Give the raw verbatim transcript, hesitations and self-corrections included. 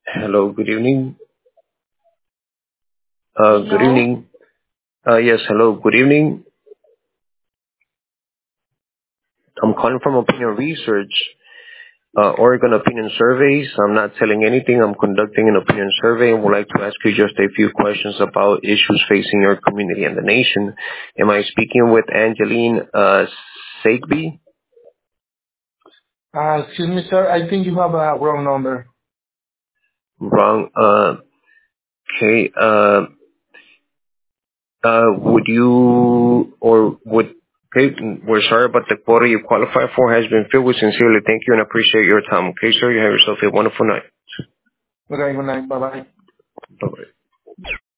Hello, good evening. Uh, good Hello. evening. Uh, yes, hello, good evening. I'm calling from Opinion Research, uh, Oregon Opinion Surveys. I'm not telling anything. I'm conducting an opinion survey and would like to ask you just a few questions about issues facing your community and the nation. Am I speaking with Angeline uh, Sagby? Uh, excuse me, sir. I think you have a wrong number. Wrong. Uh, okay. Uh, Uh, would you or would okay, we're sorry, but the quota you qualify for has been filled. We sincerely thank you and appreciate your time. Okay, sir, you have yourself a wonderful night. Okay, good night. Bye bye. Bye-bye.